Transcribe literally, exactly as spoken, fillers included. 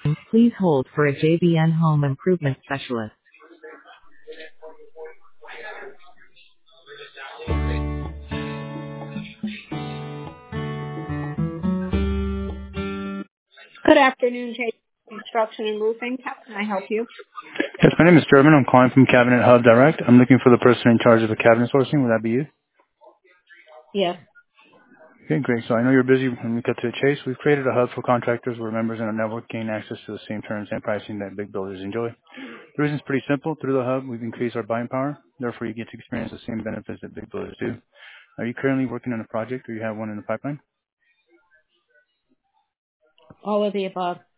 Please hold for a J B N home improvement specialist. Good afternoon, J Construction and Roofing. How can I help you? Yes, my name is German. I'm calling from Cabinet Hub Direct. I'm looking for the person in charge of the cabinet sourcing. Would that be you? Yes. Okay, great. So I know you're busy. When we cut to the chase, we've created a hub for contractors where members in our network gain access to the same terms and pricing that big builders enjoy. The reason's pretty simple. Through the hub, we've increased our buying power. Therefore, you get to experience the same benefits that big builders do. Are you currently working on a project or you have one in the pipeline? All of the above.